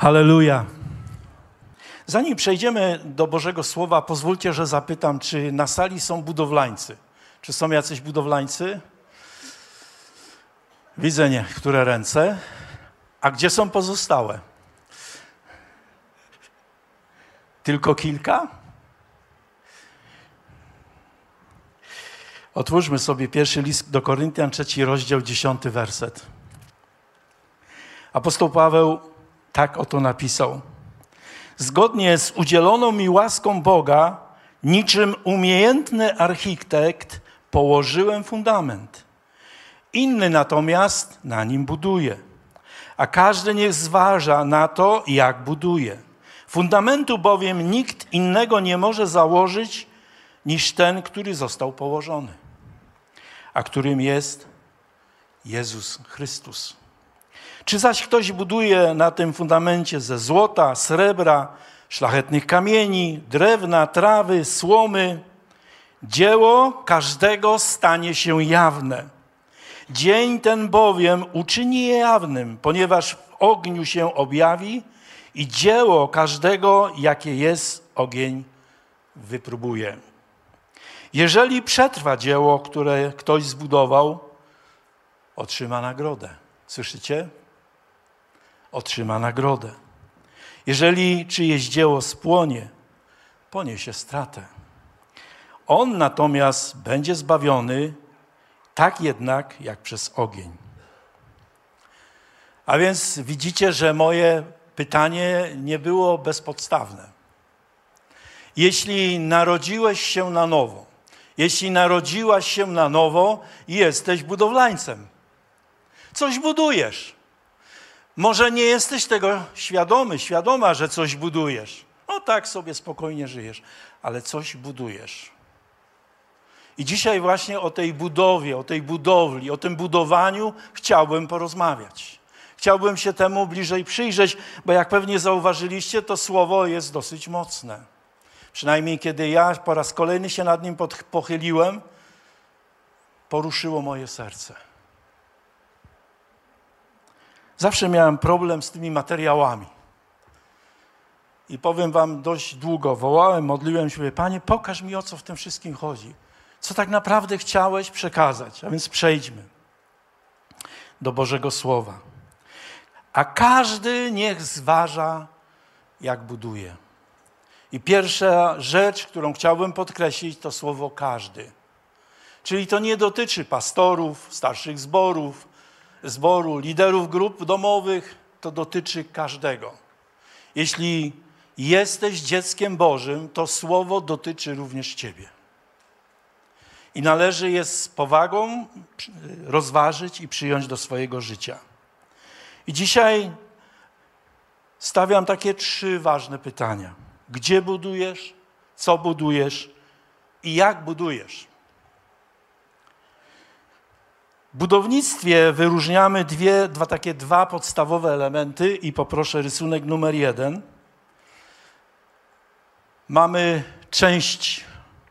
Halleluja. Zanim przejdziemy do Bożego Słowa, pozwólcie, że zapytam, czy na sali są budowlańcy? Czy są jacyś budowlańcy? Widzę niektóre ręce. A gdzie są pozostałe? Tylko kilka? Otwórzmy sobie pierwszy list do Koryntian, 3 rozdział, 10 werset. Apostoł Paweł tak oto napisał. Zgodnie z udzieloną mi łaską Boga, niczym umiejętny architekt, położyłem fundament. Inny natomiast na nim buduje. A każdy niech zważa na to, jak buduje. Fundamentu bowiem nikt innego nie może założyć, niż ten, który został położony, a którym jest Jezus Chrystus. Czy zaś ktoś buduje na tym fundamencie ze złota, srebra, szlachetnych kamieni, drewna, trawy, słomy, dzieło każdego stanie się jawne. Dzień ten bowiem uczyni je jawnym, ponieważ w ogniu się objawi i dzieło każdego, jakie jest, ogień wypróbuje. Jeżeli przetrwa dzieło, które ktoś zbudował, otrzyma nagrodę. Słyszycie? Otrzyma nagrodę. Jeżeli czyjeś dzieło spłonie, poniesie stratę. On natomiast będzie zbawiony, tak jednak jak przez ogień. A więc widzicie, że moje pytanie nie było bezpodstawne. Jeśli narodziłeś się na nowo, jeśli narodziłaś się na nowo, jesteś budowlańcem. Coś budujesz. Może nie jesteś tego świadoma, że coś budujesz. No tak sobie spokojnie żyjesz, ale coś budujesz. I dzisiaj właśnie o tej budowie, o tej budowli, o tym budowaniu chciałbym porozmawiać. Chciałbym się temu bliżej przyjrzeć, bo jak pewnie zauważyliście, to słowo jest dosyć mocne. Przynajmniej kiedy ja po raz kolejny się nad nim pochyliłem, poruszyło moje serce. Zawsze miałem problem z tymi materiałami. I powiem wam, dość długo wołałem, modliłem się, Panie, pokaż mi, o co w tym wszystkim chodzi. Co tak naprawdę chciałeś przekazać? A więc przejdźmy do Bożego Słowa. A każdy niech zważa, jak buduje. I pierwsza rzecz, którą chciałbym podkreślić, to słowo każdy. Czyli to nie dotyczy pastorów, starszych zboru, liderów grup domowych, to dotyczy każdego. Jeśli jesteś dzieckiem Bożym, to słowo dotyczy również ciebie. I należy je z powagą rozważyć i przyjąć do swojego życia. I dzisiaj stawiam takie 3 ważne pytania. Gdzie budujesz, co budujesz i jak budujesz? W budownictwie wyróżniamy dwa podstawowe elementy i poproszę rysunek numer 1. Mamy część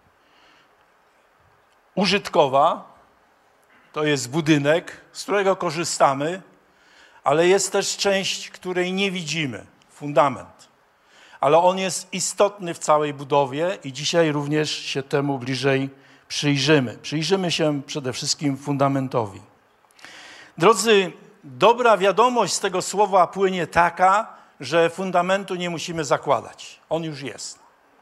użytkowa, to jest budynek, z którego korzystamy, ale jest też część, której nie widzimy, fundament. Ale on jest istotny w całej budowie i dzisiaj również się temu bliżej przyjrzymy. Przyjrzymy się przede wszystkim fundamentowi. Drodzy, dobra wiadomość z tego słowa płynie taka, że fundamentu nie musimy zakładać. On już jest.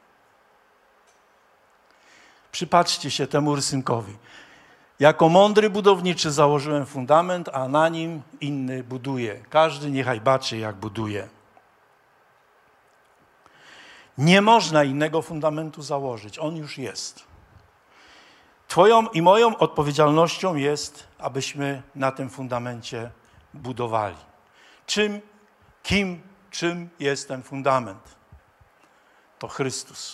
Przypatrzcie się temu rysunkowi. Jako mądry budowniczy założyłem fundament, a na nim inny buduje. Każdy niechaj baczy, jak buduje. Nie można innego fundamentu założyć. On już jest. Twoją i moją odpowiedzialnością jest, abyśmy na tym fundamencie budowali. Czym jest ten fundament? To Chrystus.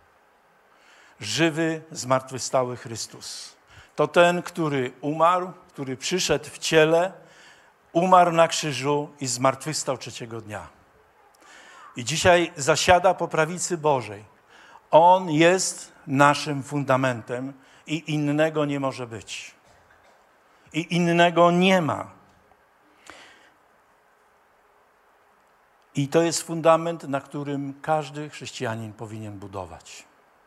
Żywy, zmartwychwstały Chrystus. To ten, który umarł, który przyszedł w ciele, umarł na krzyżu i zmartwychwstał 3. dnia. I dzisiaj zasiada po prawicy Bożej. On jest naszym fundamentem i innego nie może być. I innego nie ma. I to jest fundament, na którym każdy chrześcijanin powinien budować.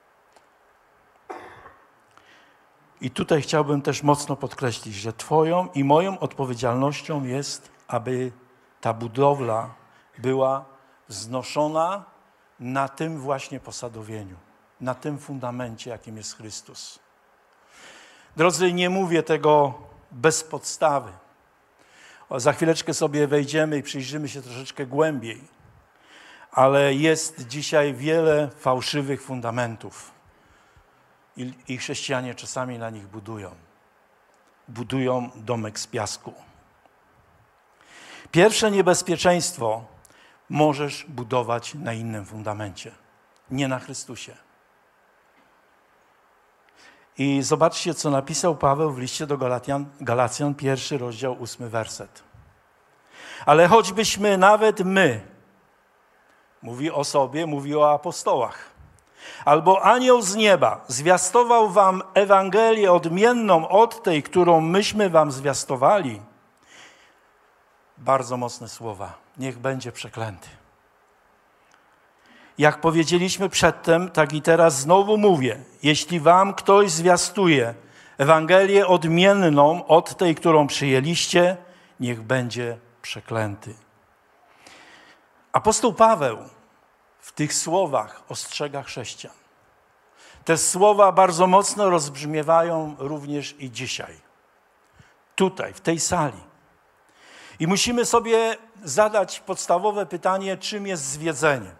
I tutaj chciałbym też mocno podkreślić, że Twoją i moją odpowiedzialnością jest, aby ta budowla była wznoszona na tym właśnie posadowieniu, na tym fundamencie, jakim jest Chrystus. Drodzy, nie mówię tego bez podstawy. Za chwileczkę sobie wejdziemy i przyjrzymy się troszeczkę głębiej. Ale jest dzisiaj wiele fałszywych fundamentów. I chrześcijanie czasami na nich budują. Budują domek z piasku. Pierwsze niebezpieczeństwo możesz budować na innym fundamencie. Nie na Chrystusie. I zobaczcie, co napisał Paweł w liście do Galacjan, 1 rozdział, 8 werset. Ale choćbyśmy nawet my, mówi o sobie, mówi o apostołach, albo anioł z nieba zwiastował wam Ewangelię odmienną od tej, którą myśmy wam zwiastowali, bardzo mocne słowa, niech będzie przeklęty. Jak powiedzieliśmy przedtem, tak i teraz znowu mówię, jeśli wam ktoś zwiastuje Ewangelię odmienną od tej, którą przyjęliście, niech będzie przeklęty. Apostoł Paweł w tych słowach ostrzega chrześcijan. Te słowa bardzo mocno rozbrzmiewają również i dzisiaj. Tutaj, w tej sali. I musimy sobie zadać podstawowe pytanie, czym jest zwiedzenie.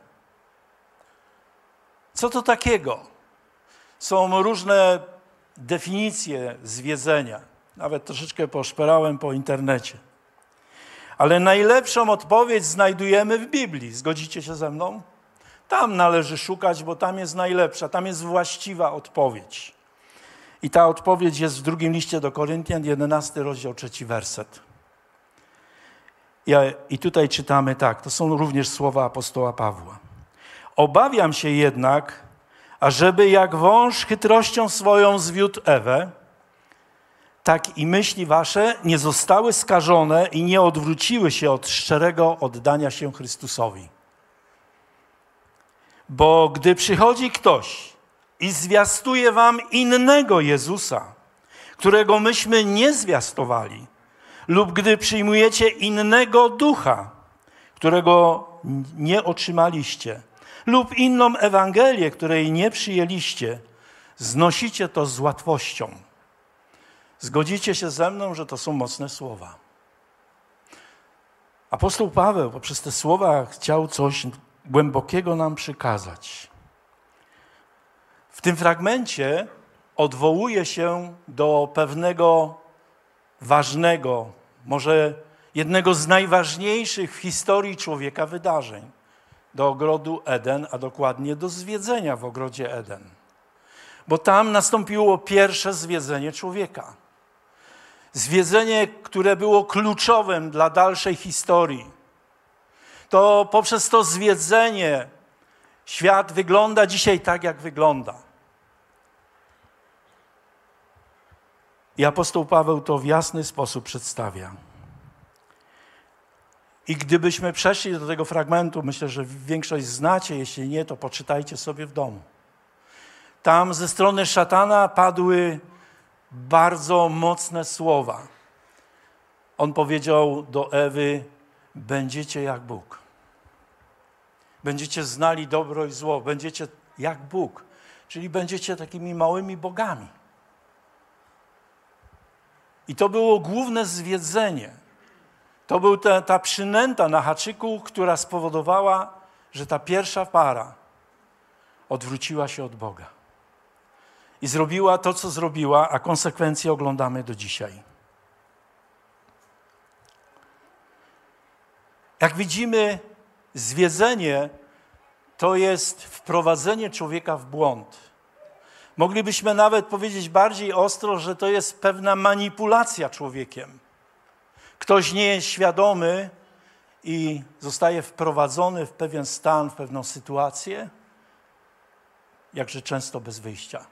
Co to takiego? Są różne definicje zwiedzenia. Nawet troszeczkę poszperałem po internecie. Ale najlepszą odpowiedź znajdujemy w Biblii. Zgodzicie się ze mną? Tam należy szukać, bo tam jest najlepsza, tam jest właściwa odpowiedź. I ta odpowiedź jest w drugim liście do Koryntian, 11 rozdział, 3 werset. I tutaj czytamy tak, to są również słowa apostoła Pawła. Obawiam się jednak, ażeby jak wąż chytrością swoją zwiódł Ewę, tak i myśli wasze nie zostały skażone i nie odwróciły się od szczerego oddania się Chrystusowi. Bo gdy przychodzi ktoś i zwiastuje wam innego Jezusa, którego myśmy nie zwiastowali, lub gdy przyjmujecie innego ducha, którego nie otrzymaliście, lub inną Ewangelię, której nie przyjęliście, znosicie to z łatwością. Zgodzicie się ze mną, że to są mocne słowa. Apostoł Paweł poprzez te słowa chciał coś głębokiego nam przykazać. W tym fragmencie odwołuje się do pewnego ważnego, może jednego z najważniejszych w historii człowieka wydarzeń. Do ogrodu Eden, a dokładnie do zwiedzenia w ogrodzie Eden. Bo tam nastąpiło pierwsze zwiedzenie człowieka. Zwiedzenie, które było kluczowym dla dalszej historii. To poprzez to zwiedzenie świat wygląda dzisiaj tak, jak wygląda. I apostoł Paweł to w jasny sposób przedstawia. I gdybyśmy przeszli do tego fragmentu, myślę, że większość znacie, jeśli nie, to poczytajcie sobie w domu. Tam ze strony szatana padły bardzo mocne słowa. On powiedział do Ewy, będziecie jak Bóg. Będziecie znali dobro i zło, będziecie jak Bóg, czyli będziecie takimi małymi bogami. I to było główne zwiedzenie. To była ta przynęta na haczyku, która spowodowała, że ta pierwsza para odwróciła się od Boga. I zrobiła to, co zrobiła, a konsekwencje oglądamy do dzisiaj. Jak widzimy, zwiedzenie to jest wprowadzenie człowieka w błąd. Moglibyśmy nawet powiedzieć bardziej ostro, że to jest pewna manipulacja człowiekiem. Ktoś nie jest świadomy i zostaje wprowadzony w pewien stan, w pewną sytuację, jakże często bez wyjścia.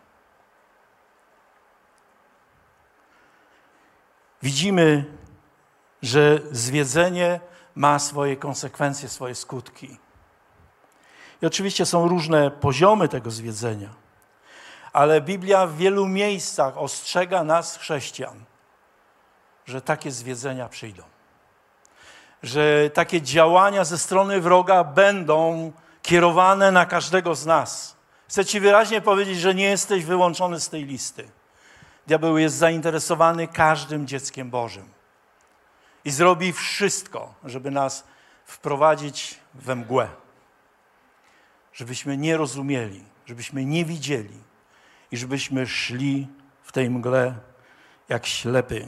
Widzimy, że zwiedzenie ma swoje konsekwencje, swoje skutki. I oczywiście są różne poziomy tego zwiedzenia, ale Biblia w wielu miejscach ostrzega nas, chrześcijan, że takie zwiedzenia przyjdą. Że takie działania ze strony wroga będą kierowane na każdego z nas. Chcę Ci wyraźnie powiedzieć, że nie jesteś wyłączony z tej listy. Diabeł jest zainteresowany każdym dzieckiem Bożym i zrobi wszystko, żeby nas wprowadzić we mgłę. Żebyśmy nie rozumieli, żebyśmy nie widzieli i żebyśmy szli w tej mgle jak ślepy.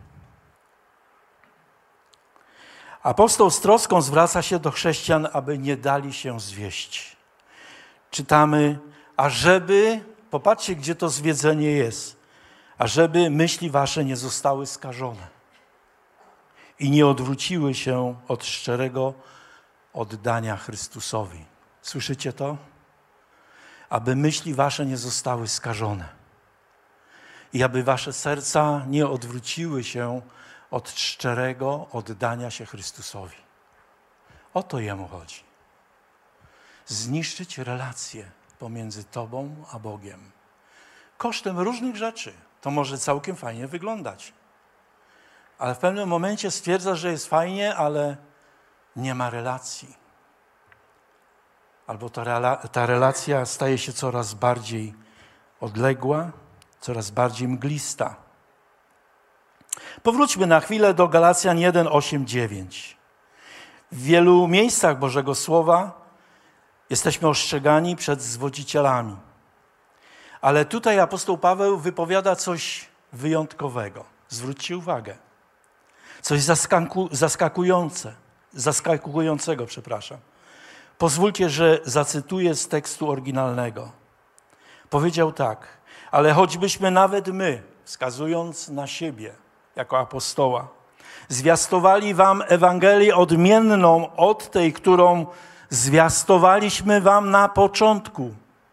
Apostoł z troską zwraca się do chrześcijan, aby nie dali się zwieść. Czytamy, ażeby, popatrzcie, gdzie to zwiedzenie jest, ażeby myśli wasze nie zostały skażone i nie odwróciły się od szczerego oddania Chrystusowi. Słyszycie to? Aby myśli wasze nie zostały skażone i aby wasze serca nie odwróciły się od szczerego oddania się Chrystusowi. O to Jemu chodzi. Zniszczyć relacje pomiędzy tobą a Bogiem. Kosztem różnych rzeczy. To może całkiem fajnie wyglądać. Ale w pewnym momencie stwierdzasz, że jest fajnie, ale nie ma relacji. Albo ta relacja staje się coraz bardziej odległa, coraz bardziej mglista. Powróćmy na chwilę do Galacjan 1, 8, 9. W wielu miejscach Bożego Słowa jesteśmy ostrzegani przed zwodzicielami. Ale tutaj apostoł Paweł wypowiada coś wyjątkowego. Zwróćcie uwagę. Coś zaskakującego. Pozwólcie, że zacytuję z tekstu oryginalnego. Powiedział tak, ale choćbyśmy nawet my, wskazując na siebie jako apostoła, zwiastowali wam Ewangelię odmienną od tej, którą zwiastowaliśmy wam na początku.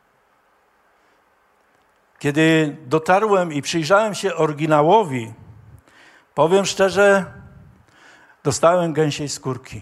Kiedy dotarłem i przyjrzałem się oryginałowi, powiem szczerze, dostałem gęsiej skórki.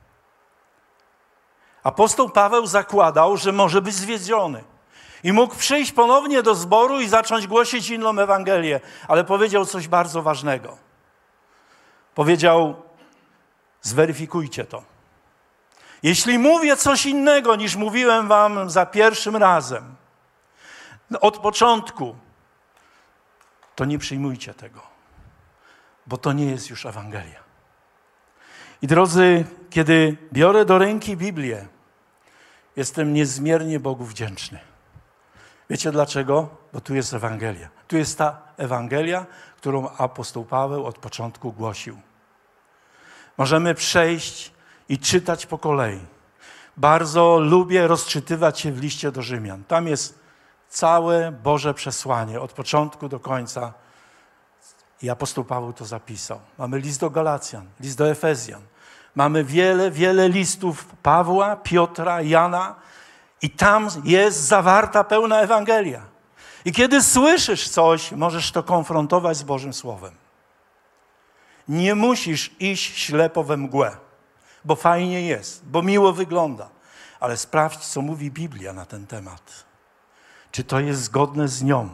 Apostoł Paweł zakładał, że może być zwiedziony i mógł przyjść ponownie do zboru i zacząć głosić inną Ewangelię, ale powiedział coś bardzo ważnego. Powiedział, zweryfikujcie to. Jeśli mówię coś innego, niż mówiłem wam za pierwszym razem, od początku, to nie przyjmujcie tego, bo to nie jest już Ewangelia. I drodzy, kiedy biorę do ręki Biblię, jestem niezmiernie Bogu wdzięczny. Wiecie dlaczego? Bo tu jest Ewangelia. Tu jest ta Ewangelia, którą apostoł Paweł od początku głosił. Możemy przejść i czytać po kolei. Bardzo lubię rozczytywać się w liście do Rzymian. Tam jest całe Boże przesłanie, od początku do końca. I apostoł Paweł to zapisał. Mamy list do Galacjan, list do Efezjan. Mamy wiele listów Pawła, Piotra, Jana i tam jest zawarta pełna Ewangelia. I kiedy słyszysz coś, możesz to konfrontować z Bożym Słowem. Nie musisz iść ślepo we mgłę, bo fajnie jest, bo miło wygląda. Ale sprawdź, co mówi Biblia na ten temat. Czy to jest zgodne z nią?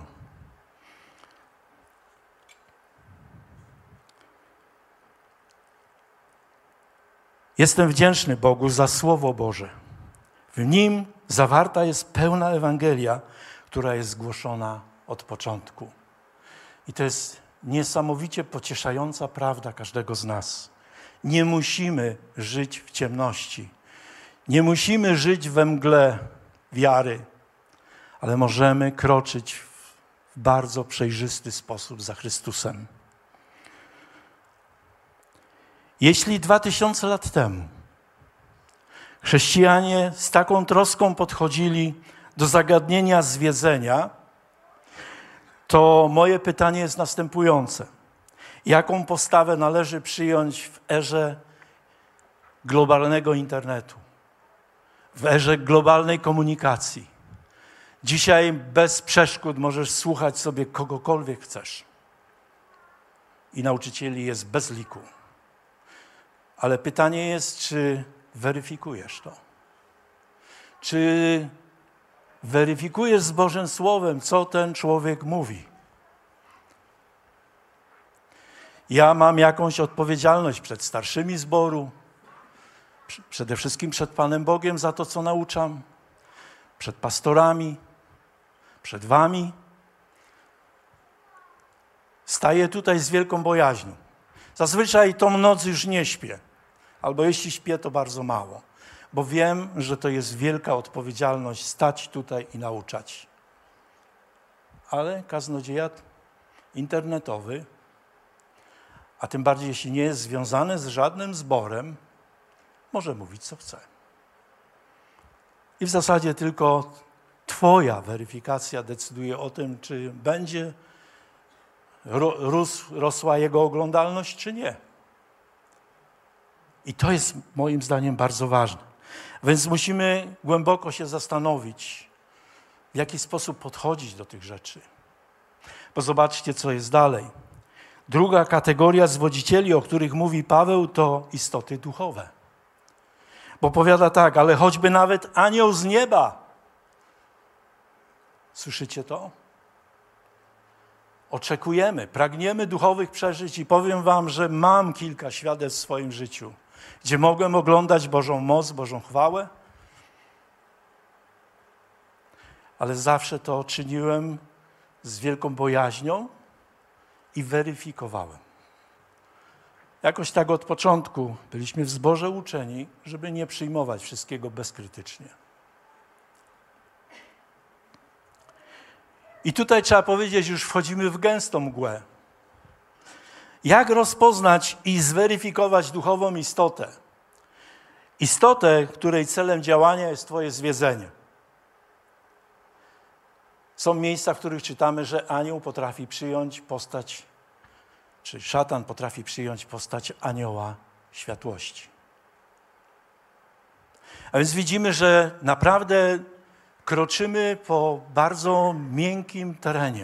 Jestem wdzięczny Bogu za Słowo Boże. W nim zawarta jest pełna Ewangelia, która jest głoszona od początku. I to jest niesamowicie pocieszająca prawda każdego z nas. Nie musimy żyć w ciemności. Nie musimy żyć we mgle wiary, ale możemy kroczyć w bardzo przejrzysty sposób za Chrystusem. Jeśli 2000 lat temu chrześcijanie z taką troską podchodzili do zagadnienia zwiedzenia, to moje pytanie jest następujące. Jaką postawę należy przyjąć w erze globalnego internetu, w erze globalnej komunikacji? Dzisiaj bez przeszkód możesz słuchać sobie kogokolwiek chcesz. I nauczycieli jest bez liku. Ale pytanie jest, czy weryfikujesz to? Czy weryfikujesz z Bożym Słowem, co ten człowiek mówi? Ja mam jakąś odpowiedzialność przed starszymi zboru, przede wszystkim przed Panem Bogiem za to, co nauczam, przed pastorami, przed wami. Staję tutaj z wielką bojaźnią. Zazwyczaj tą noc już nie śpię, albo jeśli śpię, to bardzo mało, bo wiem, że to jest wielka odpowiedzialność stać tutaj i nauczać. Ale kaznodzieja internetowy, a tym bardziej jeśli nie jest związany z żadnym zborem, może mówić, co chce. I w zasadzie tylko twoja weryfikacja decyduje o tym, czy będzie rosła jego oglądalność, czy nie. I to jest moim zdaniem bardzo ważne. Więc musimy głęboko się zastanowić, w jaki sposób podchodzić do tych rzeczy. Bo zobaczcie, co jest dalej. Druga kategoria zwodzicieli, o których mówi Paweł, to istoty duchowe. Bo powiada tak, ale choćby nawet anioł z nieba. Słyszycie to? Oczekujemy, pragniemy duchowych przeżyć i powiem wam, że mam kilka świadectw w swoim życiu, gdzie mogłem oglądać Bożą moc, Bożą chwałę, ale zawsze to czyniłem z wielką bojaźnią i weryfikowałem. Jakoś tak od początku byliśmy w zborze uczeni, żeby nie przyjmować wszystkiego bezkrytycznie. I tutaj trzeba powiedzieć, już wchodzimy w gęstą mgłę. Jak rozpoznać i zweryfikować duchową istotę? Istotę, której celem działania jest twoje zwiedzenie. Są miejsca, w których czytamy, że anioł potrafi przyjąć postać, czy szatan potrafi przyjąć postać anioła światłości. A więc widzimy, że naprawdę kroczymy po bardzo miękkim terenie.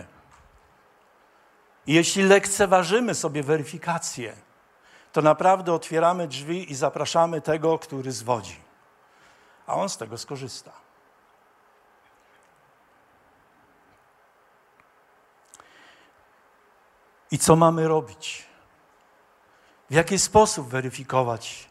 I jeśli lekceważymy sobie weryfikację, to naprawdę otwieramy drzwi i zapraszamy tego, który zwodzi. A on z tego skorzysta. I co mamy robić? W jaki sposób weryfikować?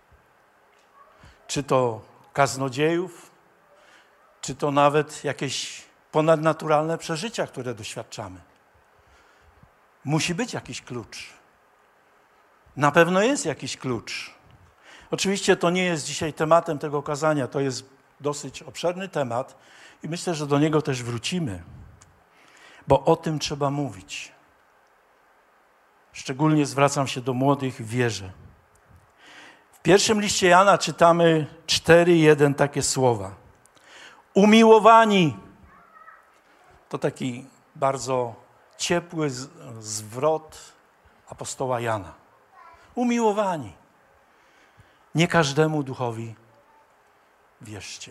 Czy to kaznodziejów, czy to nawet jakieś ponadnaturalne przeżycia, które doświadczamy? Musi być jakiś klucz. Na pewno jest jakiś klucz. Oczywiście to nie jest dzisiaj tematem tego kazania, to jest dosyć obszerny temat i myślę, że do niego też wrócimy, bo o tym trzeba mówić. Szczególnie zwracam się do młodych w wierze. W pierwszym liście Jana czytamy 4:1 takie słowa. Umiłowani. To taki bardzo ciepły zwrot apostoła Jana. Umiłowani. Nie każdemu duchowi wierzcie.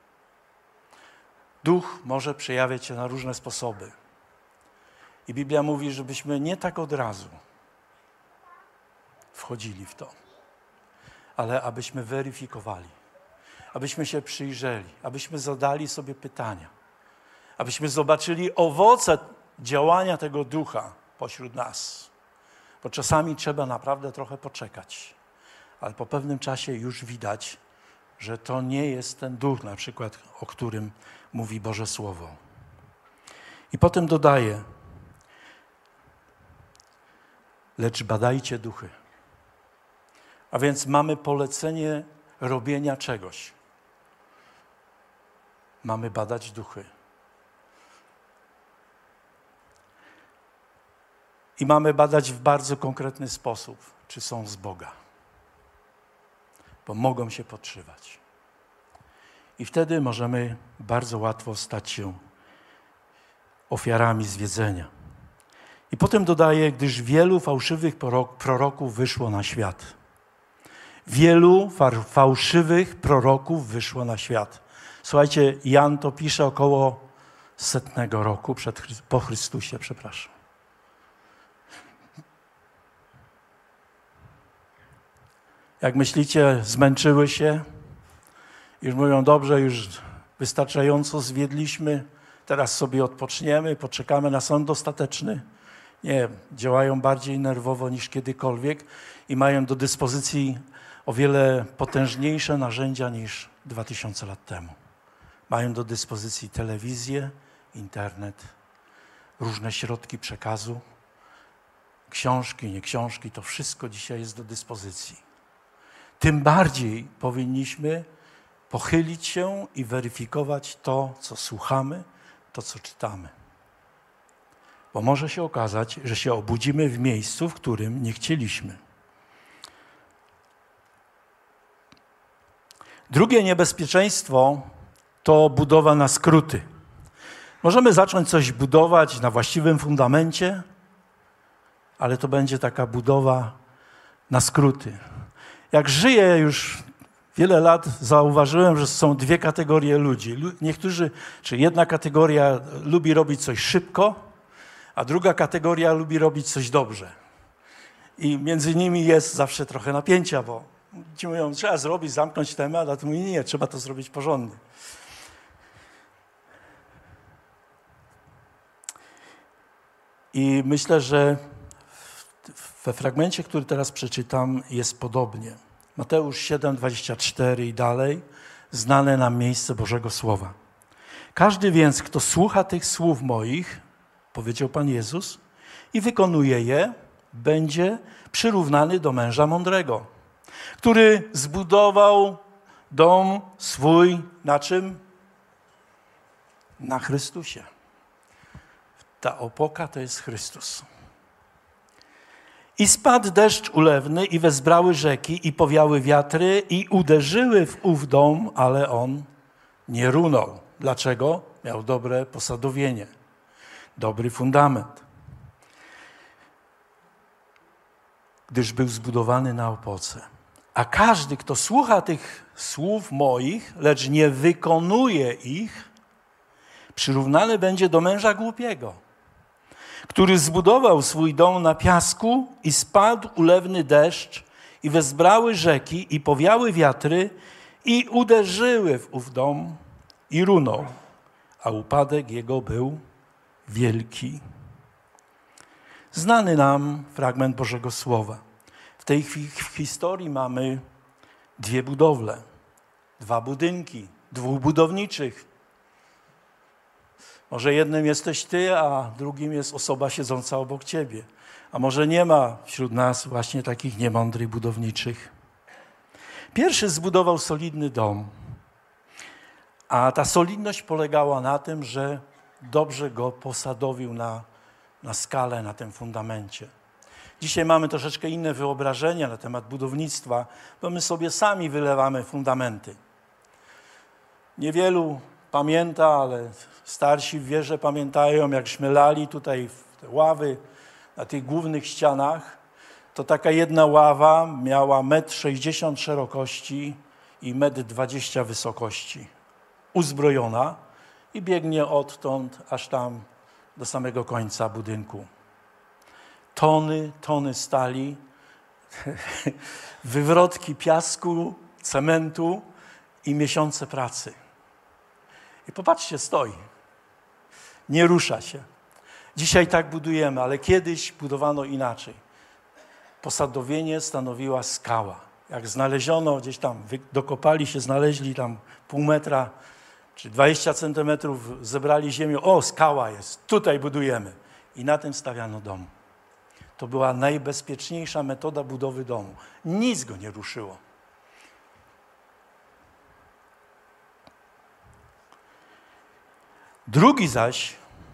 Duch może przejawiać się na różne sposoby. I Biblia mówi, żebyśmy nie tak od razu wchodzili w to, ale abyśmy weryfikowali, abyśmy się przyjrzeli, abyśmy zadali sobie pytania, abyśmy zobaczyli owoce działania tego ducha pośród nas. Bo czasami trzeba naprawdę trochę poczekać, ale po pewnym czasie już widać, że to nie jest ten duch, na przykład, o którym mówi Boże Słowo. I potem dodaje, lecz badajcie duchy. A więc mamy polecenie robienia czegoś. Mamy badać duchy. I mamy badać w bardzo konkretny sposób, czy są z Boga. Bo mogą się podszywać. I wtedy możemy bardzo łatwo stać się ofiarami zwiedzenia. I potem dodaje, gdyż wielu fałszywych proroków wyszło na świat. Wielu fałszywych proroków wyszło na świat. Słuchajcie, Jan to pisze około 100 roku po Chrystusie, Jak myślicie, zmęczyły się? Już mówią, dobrze, już wystarczająco zwiedliśmy, teraz sobie odpoczniemy, poczekamy na sąd ostateczny. Nie, działają bardziej nerwowo niż kiedykolwiek i mają do dyspozycji o wiele potężniejsze narzędzia niż 2000 lat temu. Mają do dyspozycji telewizję, internet, różne środki przekazu, książki, nie książki, to wszystko dzisiaj jest do dyspozycji. Tym bardziej powinniśmy pochylić się i weryfikować to, co słuchamy, to, co czytamy. Bo może się okazać, że się obudzimy w miejscu, w którym nie chcieliśmy. Drugie niebezpieczeństwo to budowa na skróty. Możemy zacząć coś budować na właściwym fundamencie, ale to będzie taka budowa na skróty. Jak żyję już wiele lat, zauważyłem, że są dwie kategorie ludzi. Niektórzy, czy jedna kategoria lubi robić coś szybko, a druga kategoria lubi robić coś dobrze. I między nimi jest zawsze trochę napięcia, bo ci mówią, trzeba zrobić, zamknąć temat, a tu mówi, nie, trzeba to zrobić porządnie. I myślę, że we fragmencie, który teraz przeczytam, jest podobnie. Mateusz 7:24 i dalej, znane nam miejsce Bożego Słowa. Każdy więc, kto słucha tych słów moich, powiedział Pan Jezus, i wykonuje je, będzie przyrównany do męża mądrego, który zbudował dom swój na czym? Na Chrystusie. Ta opoka to jest Chrystus. I spadł deszcz ulewny i wezbrały rzeki i powiały wiatry i uderzyły w ów dom, ale on nie runął. Dlaczego? Miał dobre posadowienie, dobry fundament. Gdyż był zbudowany na opoce. A każdy, kto słucha tych słów moich, lecz nie wykonuje ich, przyrównany będzie do męża głupiego, który zbudował swój dom na piasku i spadł ulewny deszcz i wezbrały rzeki i powiały wiatry i uderzyły w ów dom i runął, a upadek jego był wielki. Znany nam fragment Bożego Słowa. W tej historii mamy dwie budowle, dwa budynki, dwóch budowniczych. Może jednym jesteś ty, a drugim jest osoba siedząca obok ciebie. A może nie ma wśród nas właśnie takich niemądrych budowniczych. Pierwszy zbudował solidny dom, a ta solidność polegała na tym, że dobrze go posadowił na skalę, na tym fundamencie. Dzisiaj mamy troszeczkę inne wyobrażenia na temat budownictwa, bo my sobie sami wylewamy fundamenty. Niewielu pamięta, ale starsi w wierze pamiętają, jak szmelali tutaj w te ławy na tych głównych ścianach, to taka jedna ława miała 1,60 m szerokości i 1,20 m wysokości. Uzbrojona i biegnie odtąd aż tam do samego końca budynku. Tony stali, wywrotki piasku, cementu i miesiące pracy. I popatrzcie, stoi. Nie rusza się. Dzisiaj tak budujemy, ale kiedyś budowano inaczej. Posadowienie stanowiła skała. Jak znaleziono gdzieś tam, dokopali się, znaleźli tam pół metra czy 20 centymetrów, zebrali ziemię. O, skała jest, tutaj budujemy. I na tym stawiano dom. To była najbezpieczniejsza metoda budowy domu. Nic go nie ruszyło. Drugi zaś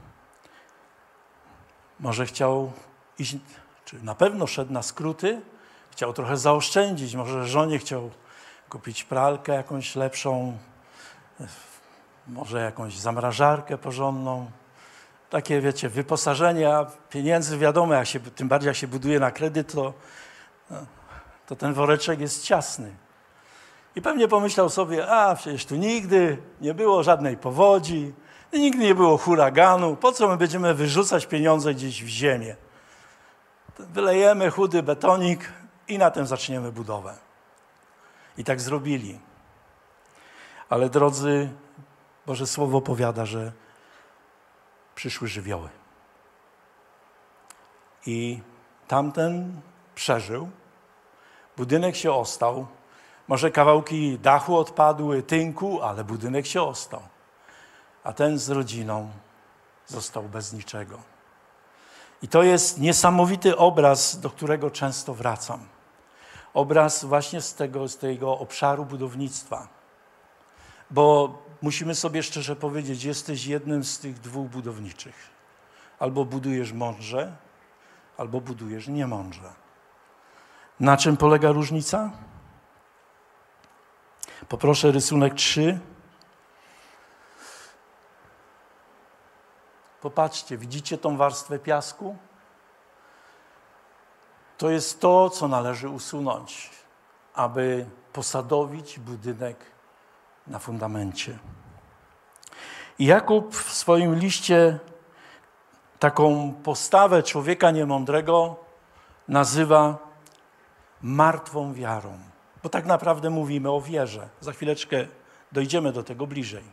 może chciał iść, czy na pewno szedł na skróty, chciał trochę zaoszczędzić, może żonie chciał kupić pralkę jakąś lepszą, może jakąś zamrażarkę porządną. Takie, wiecie, wyposażenie, a pieniędzy wiadomo, tym bardziej jak się buduje na kredyt, to ten woreczek jest ciasny. I pewnie pomyślał sobie, przecież tu nigdy nie było żadnej powodzi, nigdy nie było huraganu, po co my będziemy wyrzucać pieniądze gdzieś w ziemię? Wylejemy chudy betonik i na tym zaczniemy budowę. I tak zrobili. Ale drodzy, Boże Słowo powiada, że przyszły żywioły. I tamten przeżył, budynek się ostał, może kawałki dachu odpadły, tynku, ale budynek się ostał. A ten z rodziną został bez niczego. I to jest niesamowity obraz, do którego często wracam. Obraz właśnie z tego obszaru budownictwa. Bo musimy sobie szczerze powiedzieć, jesteś jednym z tych dwóch budowniczych. Albo budujesz mądrze, albo budujesz niemądrze. Na czym polega różnica? Poproszę rysunek 3. Popatrzcie, widzicie tą warstwę piasku? To jest to, co należy usunąć, aby posadowić budynek na fundamencie. I Jakub w swoim liście taką postawę człowieka niemądrego nazywa martwą wiarą. Bo tak naprawdę mówimy o wierze. Za chwileczkę dojdziemy do tego bliżej.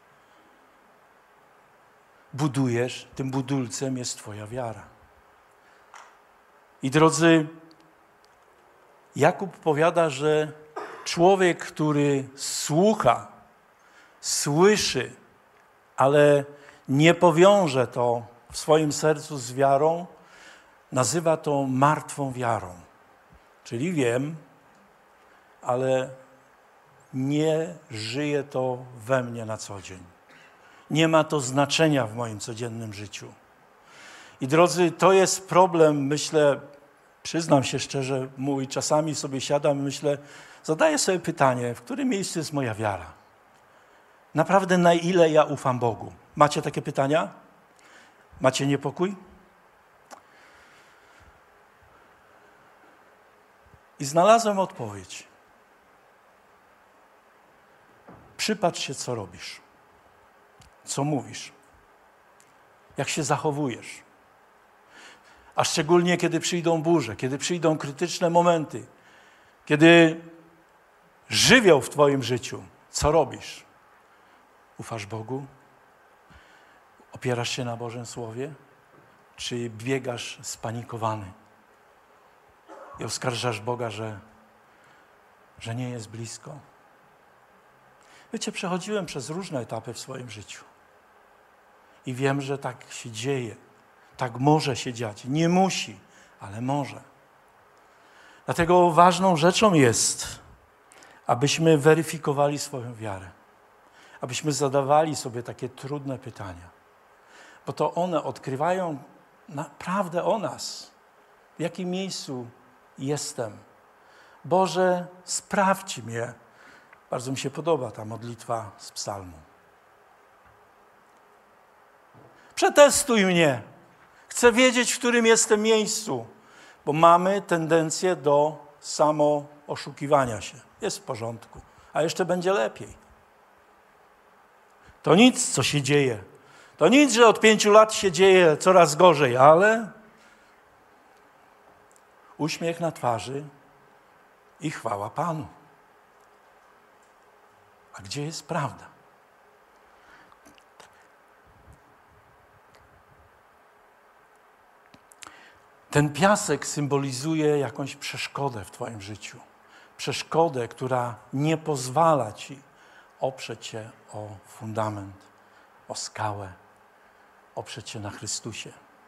Budujesz, tym budulcem jest twoja wiara. I drodzy, Jakub powiada, że człowiek, który słucha, słyszy, ale nie powiąże to w swoim sercu z wiarą, nazywa to martwą wiarą. Czyli wiem, ale nie żyje to we mnie na co dzień. Nie ma to znaczenia w moim codziennym życiu. I drodzy, to jest problem, myślę, przyznam się szczerze, mój, czasami sobie siadam i myślę, zadaję sobie pytanie, w którym miejscu jest moja wiara? Naprawdę na ile ja ufam Bogu? Macie takie pytania? Macie niepokój? I znalazłem odpowiedź. Przypatrz się, co robisz, co mówisz, jak się zachowujesz. A szczególnie, kiedy przyjdą burze, kiedy przyjdą krytyczne momenty, kiedy żywioł w twoim życiu, co robisz? Ufasz Bogu? Opierasz się na Bożym Słowie? Czy biegasz spanikowany i oskarżasz Boga, że nie jest blisko? Wiecie, przechodziłem przez różne etapy w swoim życiu i wiem, że tak się dzieje, tak może się dziać. Nie musi, ale może. Dlatego ważną rzeczą jest, abyśmy weryfikowali swoją wiarę, abyśmy zadawali sobie takie trudne pytania, bo to one odkrywają naprawdę o nas, w jakim miejscu jestem. Boże, sprawdź mnie. Bardzo mi się podoba ta modlitwa z psalmu. Przetestuj mnie. Chcę wiedzieć, w którym jestem miejscu, bo mamy tendencję do samooszukiwania się. Jest w porządku, a jeszcze będzie lepiej. To nic, co się dzieje. To nic, że od 5 lat się dzieje coraz gorzej, ale uśmiech na twarzy i chwała Panu. A gdzie jest prawda? Ten piasek symbolizuje jakąś przeszkodę w twoim życiu. Przeszkodę, która nie pozwala ci oprzeć się o fundament, o skałę, oprzeć się na Chrystusie.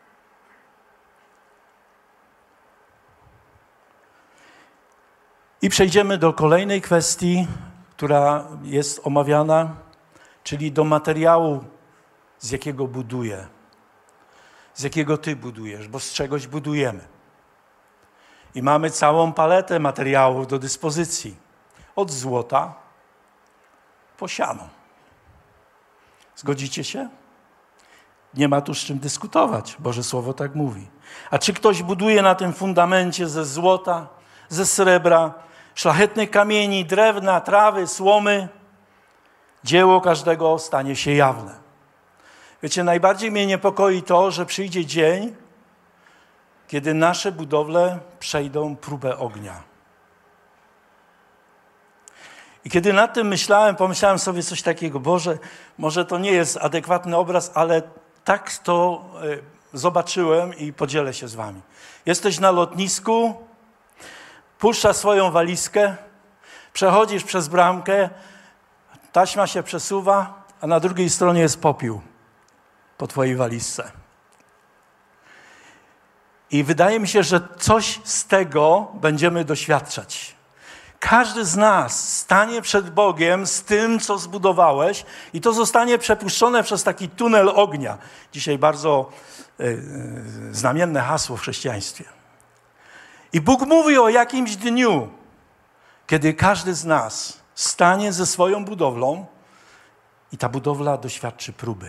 I przejdziemy do kolejnej kwestii, która jest omawiana, czyli do materiału, z jakiego buduję. Z jakiego ty budujesz, bo z czegoś budujemy. I mamy całą paletę materiałów do dyspozycji. Od złota po siano. Zgodzicie się? Nie ma tu z czym dyskutować. Boże Słowo tak mówi. A czy ktoś buduje na tym fundamencie ze złota, ze srebra, szlachetnych kamieni, drewna, trawy, słomy? Dzieło każdego stanie się jawne. Wiecie, najbardziej mnie niepokoi to, że przyjdzie dzień, kiedy nasze budowle przejdą próbę ognia. I kiedy nad tym myślałem, pomyślałem sobie coś takiego, Boże, może to nie jest adekwatny obraz, ale tak to zobaczyłem i podzielę się z wami. Jesteś na lotnisku, puszczasz swoją walizkę, przechodzisz przez bramkę, taśma się przesuwa, a na drugiej stronie jest popiół po twojej walizce. I wydaje mi się, że coś z tego będziemy doświadczać. Każdy z nas stanie przed Bogiem z tym, co zbudowałeś i to zostanie przepuszczone przez taki tunel ognia. Dzisiaj bardzo znamienne hasło w chrześcijaństwie. I Bóg mówi o jakimś dniu, kiedy każdy z nas stanie ze swoją budowlą i ta budowla doświadczy próby.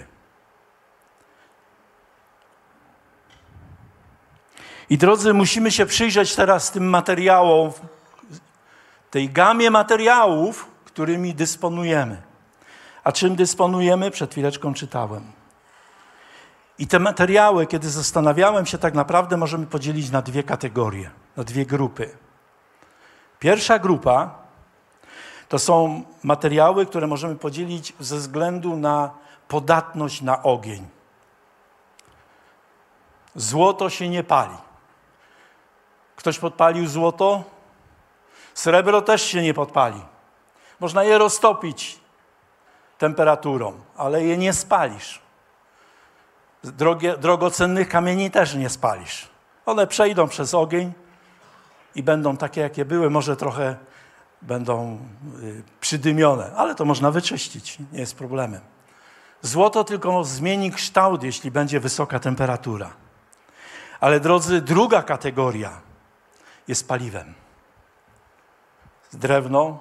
I drodzy, musimy się przyjrzeć teraz tym materiałom, tej gamie materiałów, którymi dysponujemy. A czym dysponujemy? Przed chwileczką czytałem. I te materiały, kiedy zastanawiałem się, tak naprawdę możemy podzielić na dwie kategorie, na dwie grupy. Pierwsza grupa to są materiały, które możemy podzielić ze względu na podatność na ogień. Złoto się nie pali. Ktoś podpalił złoto? Srebro też się nie podpali. Można je roztopić temperaturą, ale je nie spalisz. Drogocennych kamieni też nie spalisz. One przejdą przez ogień i będą takie, jakie były. Może trochę będą przydymione, ale to można wyczyścić, nie jest problemem. Złoto tylko zmieni kształt, jeśli będzie wysoka temperatura. Ale drodzy, druga kategoria jest paliwem. Drewno,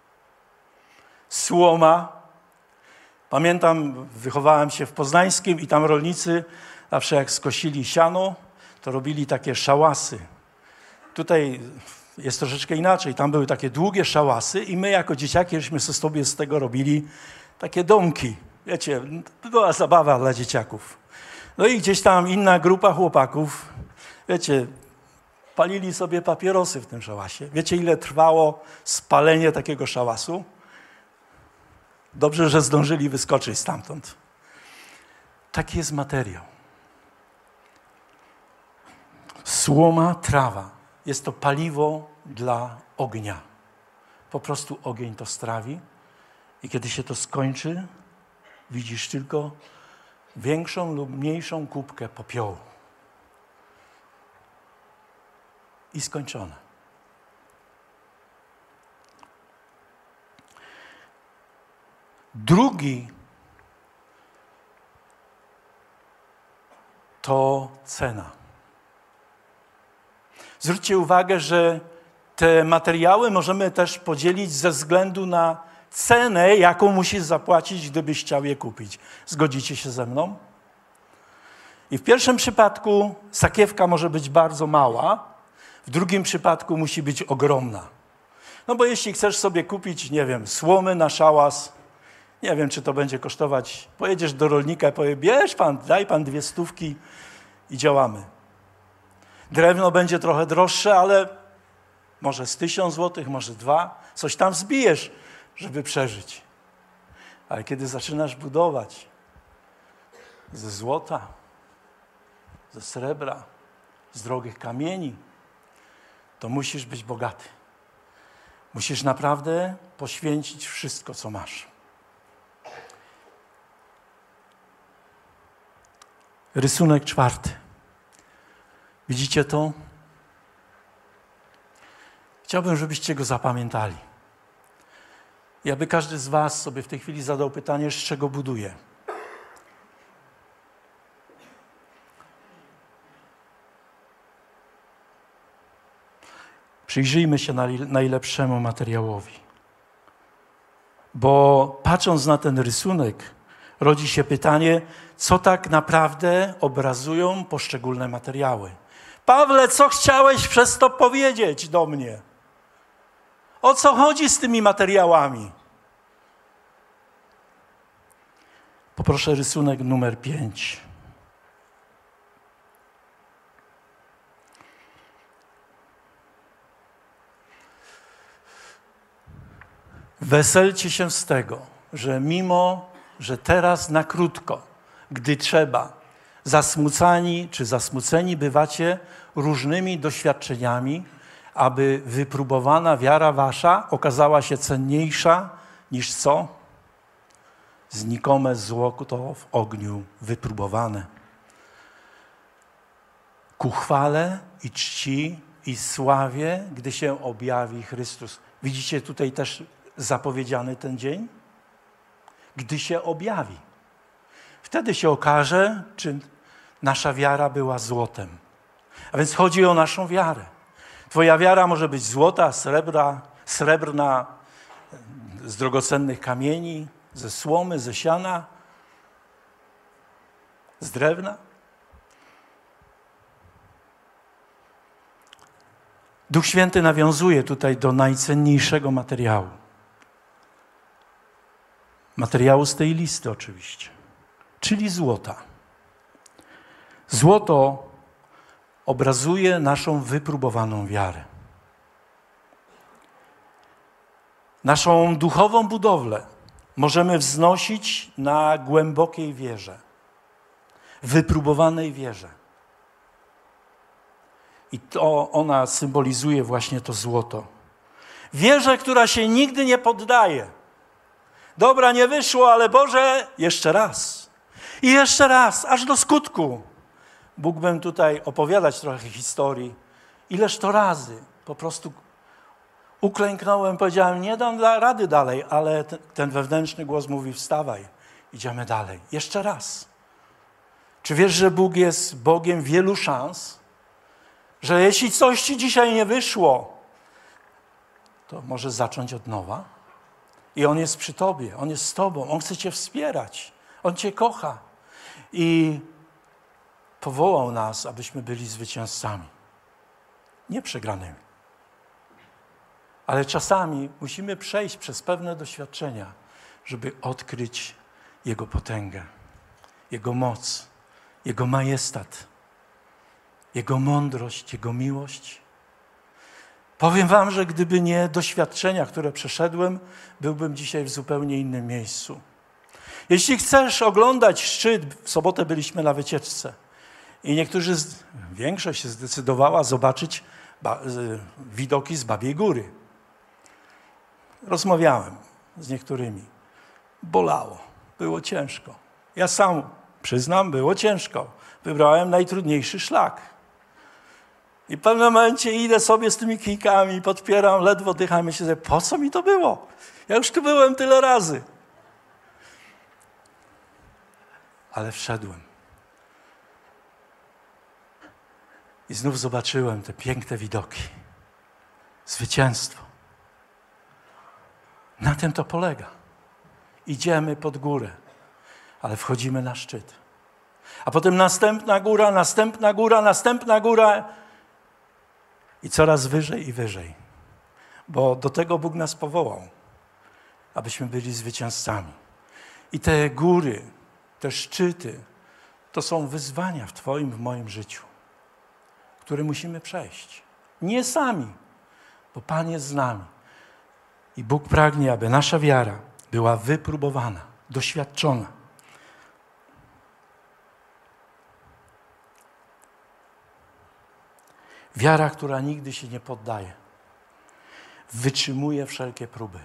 słoma. Pamiętam, wychowałem się w Poznańskim i tam rolnicy zawsze jak skosili siano, to robili takie szałasy. Tutaj jest troszeczkę inaczej. Tam były takie długie szałasy i my jako dzieciaki żeśmy sobie z tego robili takie domki. Wiecie, to była zabawa dla dzieciaków. No i gdzieś tam inna grupa chłopaków, wiecie, palili sobie papierosy w tym szałasie. Wiecie, ile trwało spalenie takiego szałasu? Dobrze, że zdążyli wyskoczyć stamtąd. Taki jest materiał. Słoma, trawa. Jest to paliwo dla ognia. Po prostu ogień to strawi i kiedy się to skończy, widzisz tylko większą lub mniejszą kubkę popiołu. I skończone. Drugi to cena. Zwróćcie uwagę, że te materiały możemy też podzielić ze względu na cenę, jaką musisz zapłacić, gdybyś chciał je kupić. Zgodzicie się ze mną? I w pierwszym przypadku sakiewka może być bardzo mała, w drugim przypadku musi być ogromna. No bo jeśli chcesz sobie kupić, nie wiem, słomy na szałas, nie wiem, czy to będzie kosztować, pojedziesz do rolnika i powie, bierz pan, daj pan 200 i działamy. Drewno będzie trochę droższe, ale może z 1000 złotych, może 2, coś tam zbijesz, żeby przeżyć. Ale kiedy zaczynasz budować ze złota, ze srebra, z drogich kamieni, to musisz być bogaty. Musisz naprawdę poświęcić wszystko, co masz. Rysunek 4. Widzicie to? Chciałbym, żebyście go zapamiętali. I aby każdy z was sobie w tej chwili zadał pytanie, z czego buduje. Przyjrzyjmy się najlepszemu materiałowi. Bo patrząc na ten rysunek, rodzi się pytanie, co tak naprawdę obrazują poszczególne materiały. Pawle, co chciałeś przez to powiedzieć do mnie? O co chodzi z tymi materiałami? Poproszę rysunek numer 5. Weselcie się z tego, że mimo, że teraz na krótko, gdy trzeba, zasmucani czy zasmuceni bywacie różnymi doświadczeniami, aby wypróbowana wiara wasza okazała się cenniejsza niż co? Znikome złoto w ogniu wypróbowane. Ku chwale i czci i sławie, gdy się objawi Chrystus. Widzicie tutaj też zapowiedziany ten dzień? Gdy się objawi. Wtedy się okaże, czy nasza wiara była złotem. A więc chodzi o naszą wiarę. Twoja wiara może być złota, srebrna, z drogocennych kamieni, ze słomy, ze siana, z drewna. Duch Święty nawiązuje tutaj do najcenniejszego materiału. Materiału z tej listy oczywiście, czyli złota. Złoto obrazuje naszą wypróbowaną wiarę. Naszą duchową budowlę możemy wznosić na głębokiej wierze, wypróbowanej wierze. I to ona symbolizuje właśnie to złoto. Wierze, która się nigdy nie poddaje. Dobra, nie wyszło, ale Boże, jeszcze raz. I jeszcze raz, aż do skutku. Mógłbym tutaj opowiadać trochę historii. Ileż to razy po prostu uklęknąłem, powiedziałem, nie dam rady dalej, ale ten wewnętrzny głos mówi, wstawaj, idziemy dalej. Jeszcze raz. Czy wiesz, że Bóg jest Bogiem wielu szans? Że jeśli coś ci dzisiaj nie wyszło, to możesz zacząć od nowa. I On jest przy tobie, On jest z tobą, On chce cię wspierać, On cię kocha. I powołał nas, abyśmy byli zwycięzcami, nie przegranymi. Ale czasami musimy przejść przez pewne doświadczenia, żeby odkryć Jego potęgę, Jego moc, Jego majestat, Jego mądrość, Jego miłość. Powiem wam, że gdyby nie doświadczenia, które przeszedłem, byłbym dzisiaj w zupełnie innym miejscu. Jeśli chcesz oglądać szczyt, w sobotę byliśmy na wycieczce i większość się zdecydowała zobaczyć widoki z Babiej Góry. Rozmawiałem z niektórymi. Bolało, było ciężko. Ja sam przyznam, było ciężko. Wybrałem najtrudniejszy szlak. I w pewnym momencie idę sobie z tymi kijkami, podpieram, ledwo dycham i myślę, po co mi to było? Ja już tu byłem tyle razy. Ale wszedłem. I znów zobaczyłem te piękne widoki. Zwycięstwo. Na tym to polega. Idziemy pod górę, ale wchodzimy na szczyt. A potem następna góra, następna góra, następna góra i coraz wyżej i wyżej. Bo do tego Bóg nas powołał, abyśmy byli zwycięzcami. I te góry, te szczyty, to są wyzwania w Twoim, w moim życiu, które musimy przejść. Nie sami, bo Pan jest z nami. I Bóg pragnie, aby nasza wiara była wypróbowana, doświadczona. Wiara, która nigdy się nie poddaje, wytrzymuje wszelkie próby.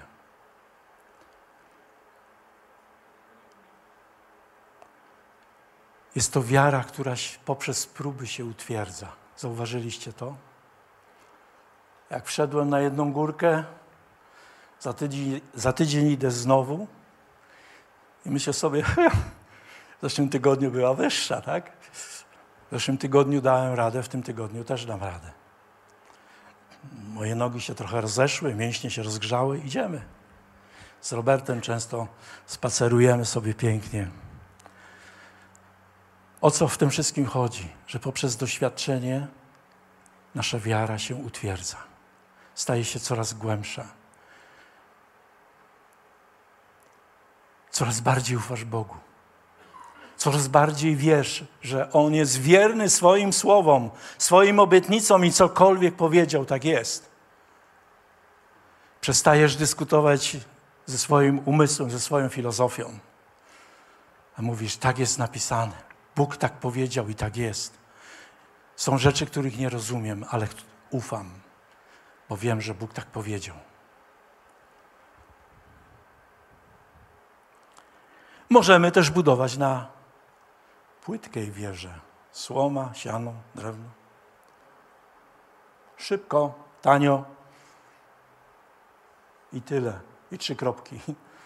Jest to wiara, która poprzez próby się utwierdza. Zauważyliście to? Jak wszedłem na jedną górkę, za tydzień idę znowu i myślę sobie, w zeszłym tygodniu była wyższa, tak? W zeszłym tygodniu dałem radę, w tym tygodniu też dam radę. Moje nogi się trochę rozeszły, mięśnie się rozgrzały, idziemy. Z Robertem często spacerujemy sobie pięknie. O co w tym wszystkim chodzi? Że poprzez doświadczenie nasza wiara się utwierdza. Staje się coraz głębsza. Coraz bardziej ufasz Bogu. Coraz bardziej wiesz, że On jest wierny swoim słowom, swoim obietnicom i cokolwiek powiedział, tak jest. Przestajesz dyskutować ze swoim umysłem, ze swoją filozofią. A mówisz, tak jest napisane. Bóg tak powiedział i tak jest. Są rzeczy, których nie rozumiem, ale ufam, bo wiem, że Bóg tak powiedział. Możemy też budować na płytkiej wierze. Słoma, siano, drewno. Szybko, tanio i tyle. I 3 kropki.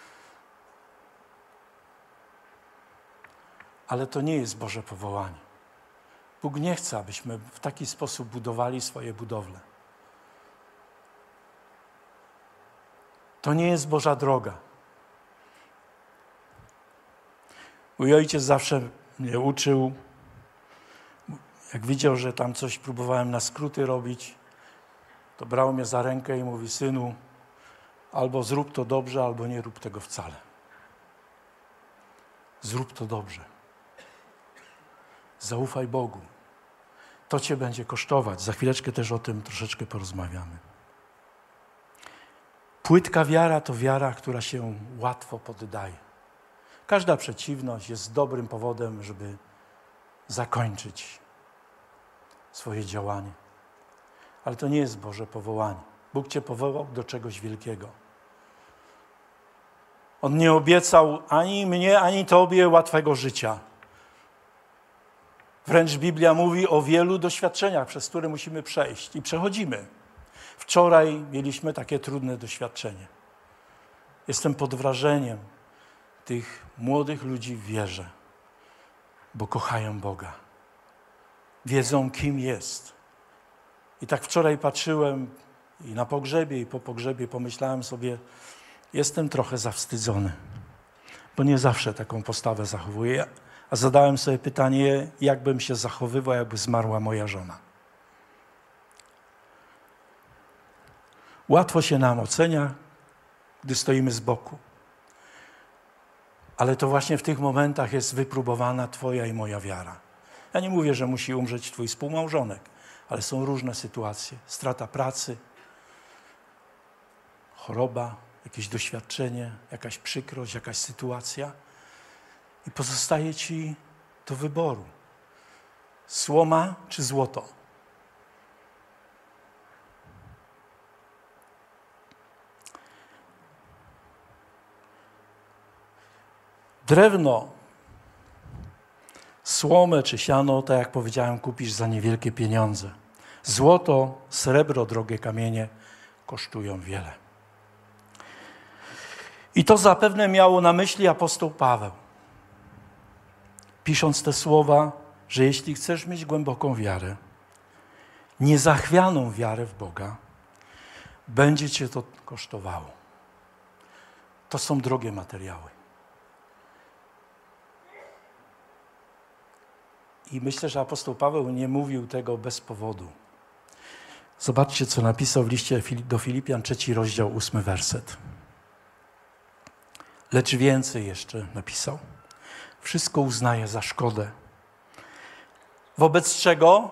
Ale to nie jest Boże powołanie. Bóg nie chce, abyśmy w taki sposób budowali swoje budowle. To nie jest Boża droga. Mój ojciec zawsze mnie uczył, jak widział, że tam coś próbowałem na skróty robić, to brał mnie za rękę i mówi, synu, albo zrób to dobrze, albo nie rób tego wcale. Zrób to dobrze. Zaufaj Bogu. To cię będzie kosztować. Za chwileczkę też o tym troszeczkę porozmawiamy. Płytka wiara to wiara, która się łatwo poddaje. Każda przeciwność jest dobrym powodem, żeby zakończyć swoje działanie. Ale to nie jest Boże powołanie. Bóg cię powołał do czegoś wielkiego. On nie obiecał ani mnie, ani tobie łatwego życia. Wręcz Biblia mówi o wielu doświadczeniach, przez które musimy przejść i przechodzimy. Wczoraj mieliśmy takie trudne doświadczenie. Jestem pod wrażeniem tych młodych ludzi w wierze, bo kochają Boga. Wiedzą, kim jest. I tak wczoraj patrzyłem i na pogrzebie, i po pogrzebie pomyślałem sobie, jestem trochę zawstydzony, bo nie zawsze taką postawę zachowuję. A zadałem sobie pytanie, jak bym się zachowywał, jakby zmarła moja żona. Łatwo się nam ocenia, gdy stoimy z boku. Ale to właśnie w tych momentach jest wypróbowana twoja i moja wiara. Ja nie mówię, że musi umrzeć twój współmałżonek, ale są różne sytuacje. Strata pracy, choroba, jakieś doświadczenie, jakaś przykrość, jakaś sytuacja. I pozostaje ci do wyboru. Słoma czy złoto? Drewno, słomę czy siano, tak jak powiedziałem, kupisz za niewielkie pieniądze. Złoto, srebro, drogie kamienie kosztują wiele. I to zapewne miało na myśli apostoł Paweł. Pisząc te słowa, że jeśli chcesz mieć głęboką wiarę, niezachwianą wiarę w Boga, będzie cię to kosztowało. To są drogie materiały. I myślę, że apostoł Paweł nie mówił tego bez powodu. Zobaczcie, co napisał w liście do Filipian, 3 rozdział, 8 werset. Lecz więcej jeszcze napisał. Wszystko uznaje za szkodę. Wobec czego?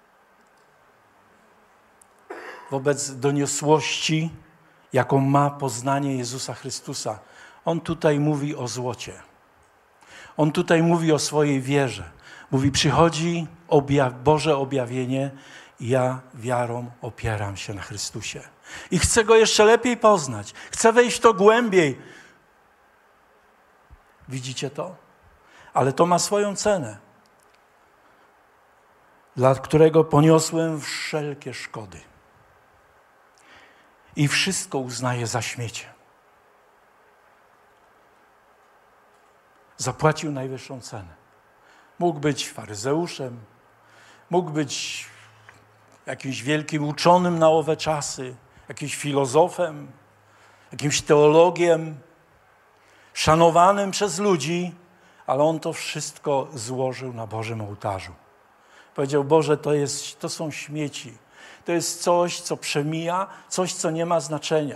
Wobec doniosłości, jaką ma poznanie Jezusa Chrystusa. On tutaj mówi o złocie. On tutaj mówi o swojej wierze. Mówi, przychodzi Boże objawienie i ja wiarą opieram się na Chrystusie. I chcę Go jeszcze lepiej poznać. Chcę wejść w to głębiej. Widzicie to? Ale to ma swoją cenę, dla którego poniosłem wszelkie szkody. I wszystko uznaję za śmiecie. Zapłacił najwyższą cenę. Mógł być faryzeuszem, mógł być jakimś wielkim uczonym na owe czasy, jakimś filozofem, jakimś teologiem, szanowanym przez ludzi, ale on to wszystko złożył na Bożym ołtarzu. Powiedział, Boże, to są śmieci. To jest coś, co przemija, coś, co nie ma znaczenia.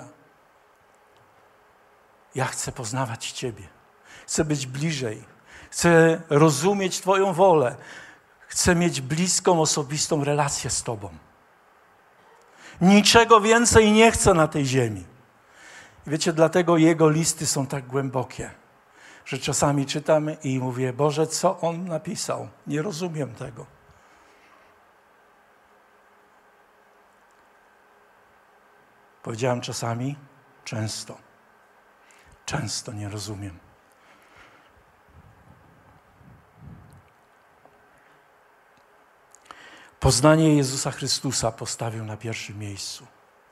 Ja chcę poznawać Ciebie. Chcę być bliżej. Chcę rozumieć Twoją wolę. Chcę mieć bliską, osobistą relację z Tobą. Niczego więcej nie chcę na tej ziemi. Wiecie, dlatego jego listy są tak głębokie, że czasami czytam i mówię, Boże, co on napisał? Nie rozumiem tego. Powiedziałem czasami, często nie rozumiem. Poznanie Jezusa Chrystusa postawił na pierwszym miejscu.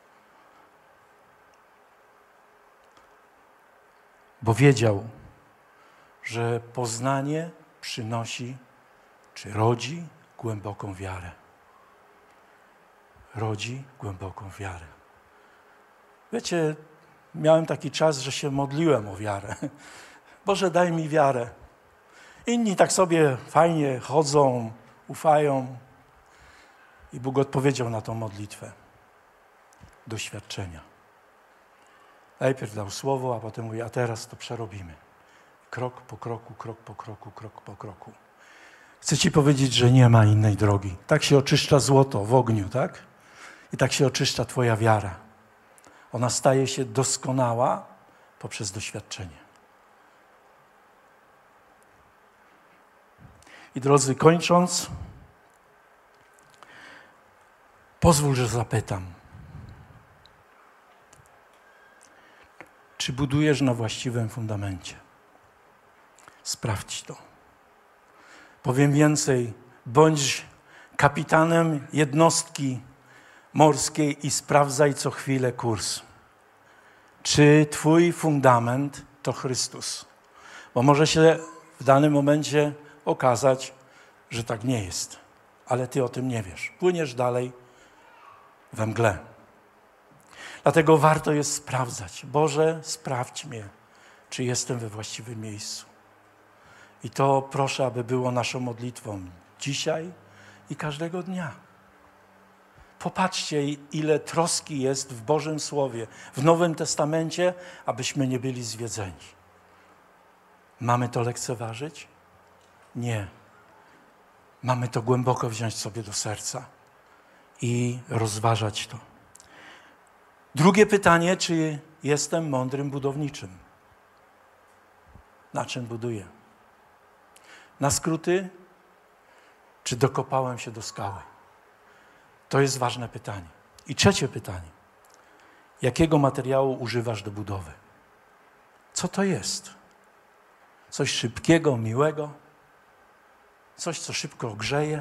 Bo wiedział, że poznanie przynosi, czy rodzi głęboką wiarę. Rodzi głęboką wiarę. Wiecie, miałem taki czas, że się modliłem o wiarę. Boże, daj mi wiarę. Inni tak sobie fajnie chodzą, ufają. I Bóg odpowiedział na tą modlitwę. Doświadczenia. Najpierw dał słowo, a potem mówi, a teraz to przerobimy. Krok po kroku, krok po kroku, krok po kroku. Chcę ci powiedzieć, że nie ma innej drogi. Tak się oczyszcza złoto w ogniu, tak? I tak się oczyszcza twoja wiara. Ona staje się doskonała poprzez doświadczenie. I drodzy, kończąc, pozwól, że zapytam. Czy budujesz na właściwym fundamencie? Sprawdź to. Powiem więcej, bądź kapitanem jednostki morskiej i sprawdzaj co chwilę kurs. Czy twój fundament to Chrystus? Bo może się w danym momencie okazać, że tak nie jest. Ale ty o tym nie wiesz. Płyniesz dalej we mgle. Dlatego warto jest sprawdzać. Boże, sprawdź mnie, czy jestem we właściwym miejscu. I to proszę, aby było naszą modlitwą dzisiaj i każdego dnia. Popatrzcie, ile troski jest w Bożym Słowie, w Nowym Testamencie, abyśmy nie byli zwiedzeni. Mamy to lekceważyć? Nie. Mamy to głęboko wziąć sobie do serca i rozważać to. Drugie pytanie, czy jestem mądrym budowniczym? Na czym buduję? Na skróty, czy dokopałem się do skały? To jest ważne pytanie. I trzecie pytanie. Jakiego materiału używasz do budowy? Co to jest? Coś szybkiego, miłego? Coś, co szybko grzeje?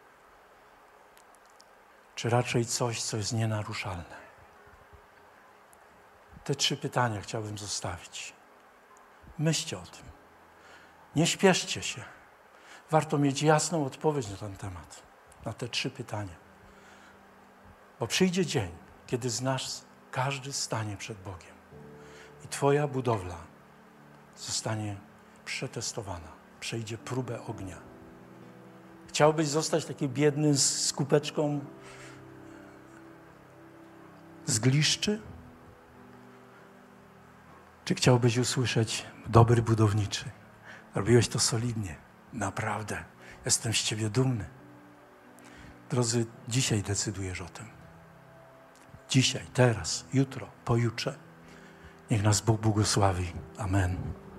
Czy raczej coś, co jest nienaruszalne? Te 3 pytania chciałbym zostawić. Myślcie o tym. Nie śpieszcie się. Warto mieć jasną odpowiedź na ten temat, na te 3 pytania. Bo przyjdzie dzień, kiedy z nas każdy stanie przed Bogiem i twoja budowla zostanie przetestowana, przejdzie próbę ognia. Chciałbyś zostać taki biedny z kubeczką z gliszczy? Czy chciałbyś usłyszeć, dobry budowniczy? Robiłeś to solidnie. Naprawdę. Jestem z ciebie dumny. Drodzy, dzisiaj decydujesz o tym. Dzisiaj, teraz, jutro, pojutrze. Niech nas Bóg błogosławi. Amen.